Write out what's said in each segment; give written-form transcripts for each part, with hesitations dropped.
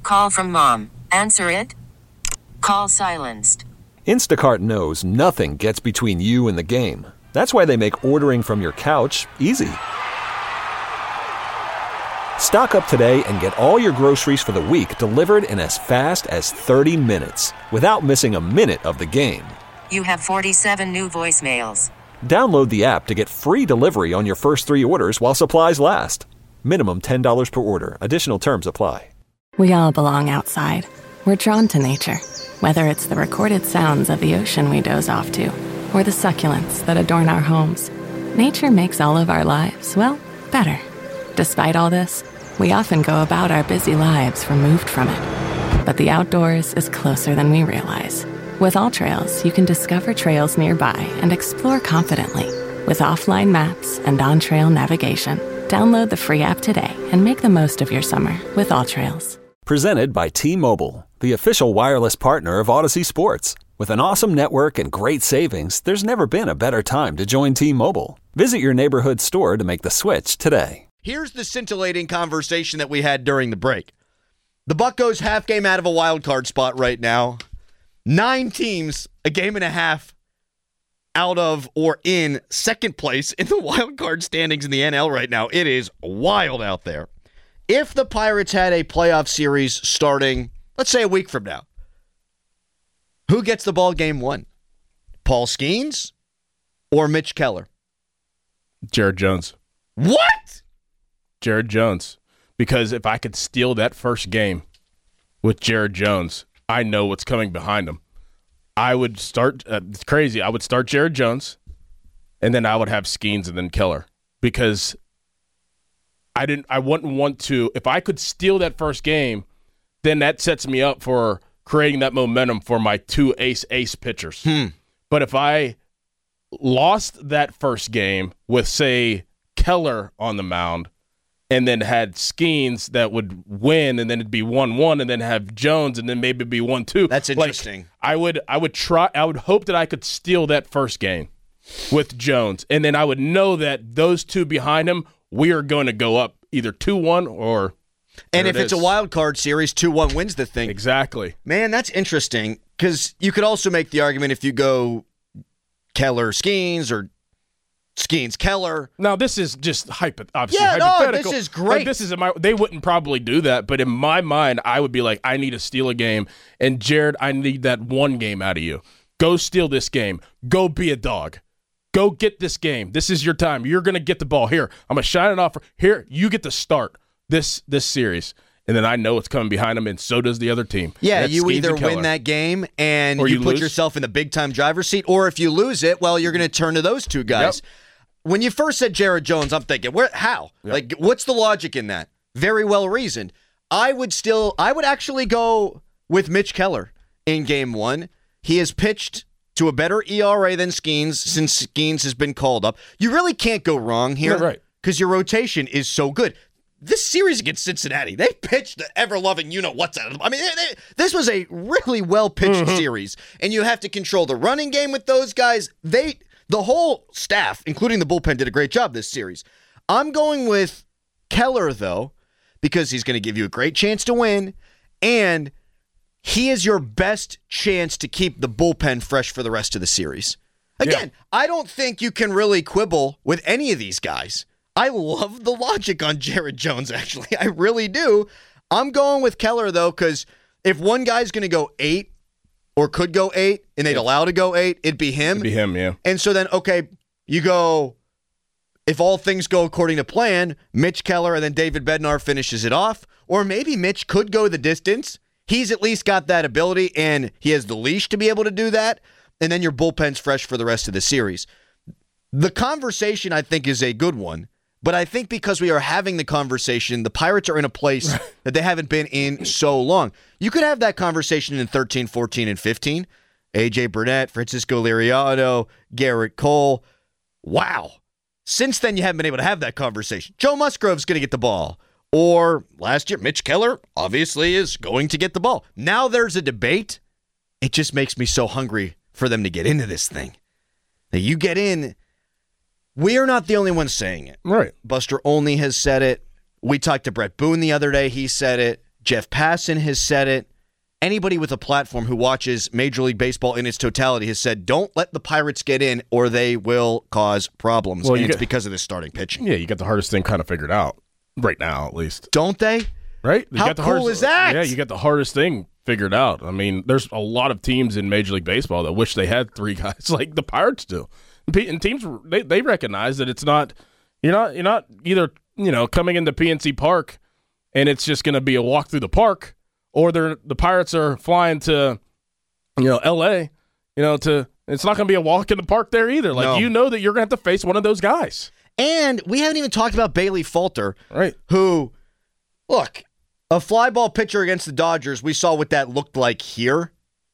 Call from mom. Answer it. Call silenced. Instacart knows nothing gets between you and the game. That's why they make ordering from your couch easy. Stock up today and get all your groceries for the week delivered in as fast as 30 minutes without missing a minute of the game. You have 47 new voicemails. Download the app to get free delivery on your first 3 orders while supplies last. Minimum $10 per order. Additional terms apply. We all belong outside. We're drawn to nature, whether it's the recorded sounds of the ocean we doze off to, or the succulents that adorn our homes. Nature makes all of our lives, well, better. Despite all this, we often go about our busy lives removed from it. But the outdoors is closer than we realize. With AllTrails, you can discover trails nearby and explore confidently. With offline maps and on-trail navigation, download the free app today and make the most of your summer with AllTrails. Presented by T-Mobile, the official wireless partner of Odyssey Sports. With an awesome network and great savings, there's never been a better time to join T-Mobile. Visit your neighborhood store to make the switch today. Here's the scintillating conversation that we had during the break. The Buccos half game out of a wild card spot right now. 9 teams, a game and a half out of or in second place in the wild card standings in the NL right now. It is wild out there. If the Pirates had a playoff series starting, let's say a week from now, who gets the ball game 1? Paul Skeens or Mitch Keller? Jared Jones. What? Jared Jones. Because if I could steal that first game with Jared Jones, I know what's coming behind him. I would start, it's crazy, I would start Jared Jones, and then I would have Skeens and then Keller. Because I wouldn't want to, if I could steal that first game, then that sets me up for creating that momentum for my 2 ace pitchers. But if I lost that first game with, say, Keller on the mound, and then had Skeens that would win, and then it'd be 1-1, and then have Jones, and then maybe it'd be 1-2. That's interesting. Like, I would hope that I could steal that first game with Jones, and then I would know that those 2 behind him, we are going to go up either 2-1 or. And if it's a wild card series, 2-1 wins the thing. Exactly. Man, that's interesting, because you could also make the argument if you go Keller Skeens or Skeens Keller. Now, this is just hypothetical. Yeah, no, this is great. Like, they wouldn't probably do that, but in my mind, I would be like, I need to steal a game. And Jared, I need that 1 game out of you. Go steal this game. Go be a dog. Go get this game. This is your time. You're going to get the ball. Here, I'm going to shine it off. Here, you get to start this series. And then I know it's coming behind them, and so does the other team. Yeah, you either win that game and you put yourself in the big-time driver's seat, or if you lose it, well, you're going to turn to those 2 guys. Yep. When you first said Jared Jones, I'm thinking, how? Yep. Like, what's the logic in that? Very well reasoned. I would actually go with Mitch Keller in game 1. He has pitched to a better ERA than Skeens since Skeens has been called up. You really can't go wrong here. Right. Because your rotation is so good. This series against Cincinnati, they pitched the ever-loving you-know-what's out of them. I mean, this was a really well-pitched series, and you have to control the running game with those guys. The whole staff, including the bullpen, did a great job this series. I'm going with Keller, though, because he's going to give you a great chance to win, and he is your best chance to keep the bullpen fresh for the rest of the series. Again, I don't think you can really quibble with any of these guys. I love the logic on Jared Jones, actually. I really do. I'm going with Keller, though, because if one guy's going to go 8 or could go 8 and they'd allow to go 8, it'd be him. It'd be him, yeah. And so then, okay, you go, if all things go according to plan, Mitch Keller and then David Bednar finishes it off. Or maybe Mitch could go the distance. He's at least got that ability, and he has the leash to be able to do that. And then your bullpen's fresh for the rest of the series. The conversation, I think, is a good one. But I think because we are having the conversation, the Pirates are in a place that they haven't been in so long. You could have that conversation in 13, 14, and 15. A.J. Burnett, Francisco Liriano, Garrett Cole. Wow. Since then, you haven't been able to have that conversation. Joe Musgrove's going to get the ball. Or last year, Mitch Keller obviously is going to get the ball. Now there's a debate. It just makes me so hungry for them to get into this thing. Now, you get in. We are not the only ones saying it. Right. Buster Olney has said it. We talked to Brett Boone the other day. He said it. Jeff Passan has said it. Anybody with a platform who watches Major League Baseball in its totality has said, don't let the Pirates get in or they will cause problems. Well, and it's because of this starting pitching. Yeah, you got the hardest thing kind of figured out right now, at least. Don't they? Right? How cool is that? Yeah, you got the hardest thing figured out. I mean, there's a lot of teams in Major League Baseball that wish they had three guys like the Pirates do. And teams, they recognize that it's not you're not either, coming into PNC Park and it's just going to be a walk through the park, or the Pirates are flying to, L.A., it's not going to be a walk in the park there either. Like, that you're going to have to face one of those guys. And we haven't even talked about Bailey Falter, right? Who, look, a fly ball pitcher against the Dodgers, we saw what that looked like here.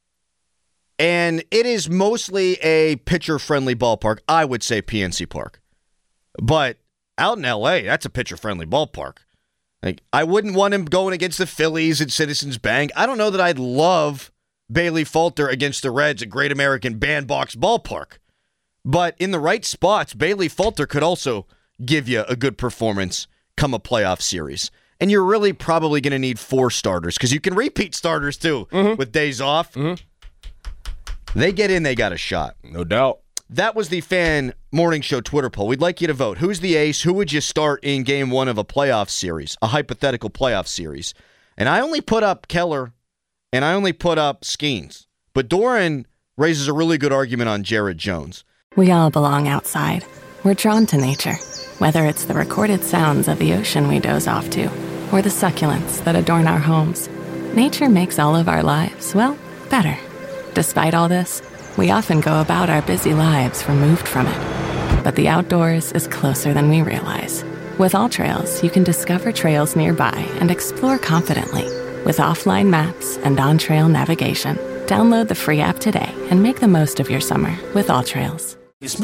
And it is mostly a pitcher-friendly ballpark. I would say PNC Park. But out in L.A., that's a pitcher-friendly ballpark. Like, I wouldn't want him going against the Phillies at Citizens Bank. I don't know that I'd love Bailey Falter against the Reds at Great American Bandbox Ballpark. But in the right spots, Bailey Falter could also give you a good performance come a playoff series. And you're really probably going to need 4 starters because you can repeat starters too with days off. Mm-hmm. They get in, they got a shot. No doubt. That was the Fan Morning Show Twitter poll. We'd like you to vote. Who's the ace? Who would you start in game 1 of a playoff series, a hypothetical playoff series? And I only put up Keller and I only put up Skeens. But Doran raises a really good argument on Jared Jones. We all belong outside. We're drawn to nature, whether it's the recorded sounds of the ocean we doze off to, or the succulents that adorn our homes. Nature makes all of our lives, well, better. Despite all this, we often go about our busy lives removed from it. But the outdoors is closer than we realize. With AllTrails, you can discover trails nearby and explore confidently. With offline maps and on-trail navigation, download the free app today and make the most of your summer with AllTrails.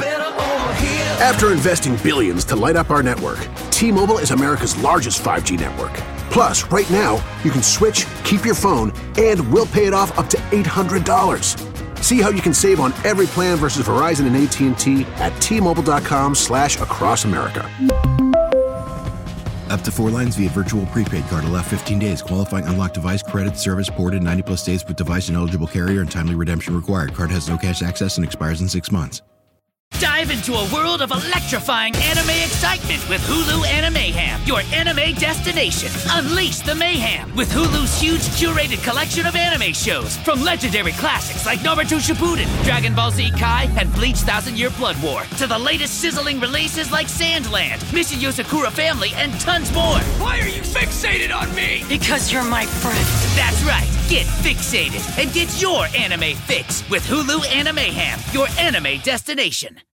After investing billions to light up our network, T-Mobile is America's largest 5G network. Plus, right now, you can switch, keep your phone, and we'll pay it off up to $800. See how you can save on every plan versus Verizon and AT&T at T-Mobile.com/across America. Up to 4 lines via virtual prepaid card. Allow 15 days. Qualifying unlocked device credit service ported 90+ days with device and eligible carrier and timely redemption required. Card has no cash access and expires in 6 months. Dive into a world of electrifying anime excitement with Hulu Animeham, your anime destination. Unleash the mayhem with Hulu's huge curated collection of anime shows, from legendary classics like Naruto Shippuden, Dragon Ball Z Kai, and Bleach 1000-Year Blood War, to the latest sizzling releases like Sandland, Mission Yosakura Family, and tons more. Why are you fixated on me? Because you're my friend. That's right. Get fixated and get your anime fix with Hulu Animeham, your anime destination.